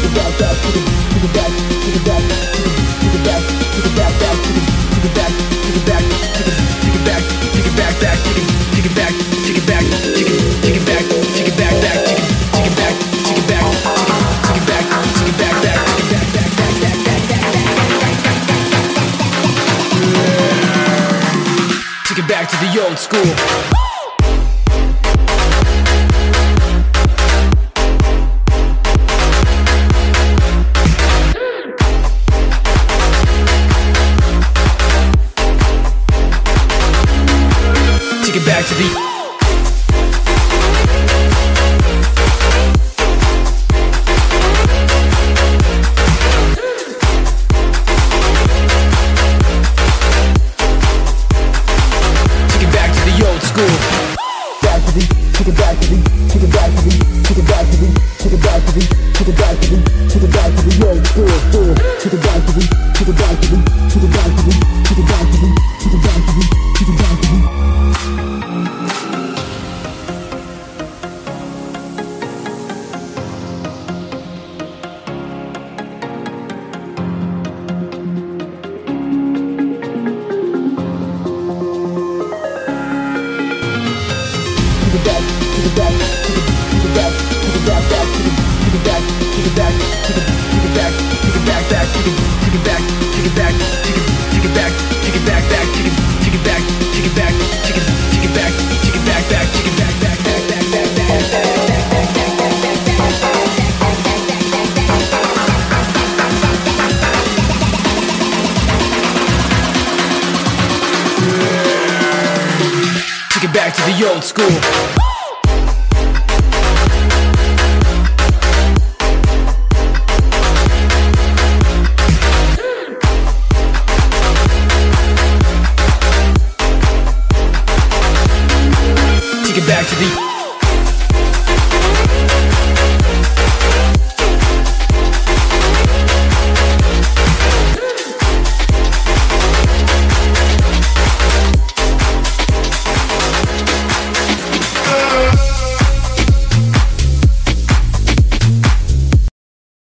Back to the old school. Take it back to the old school. Back to the, take it back to the, take it back to the, take it back to the, take it back to the, take it back to the, take it back to the old school. Take it back to the, take it back to the, take it back to the, take it back to the, take it back to the, take it back to the. Back to the old school. Take it back to the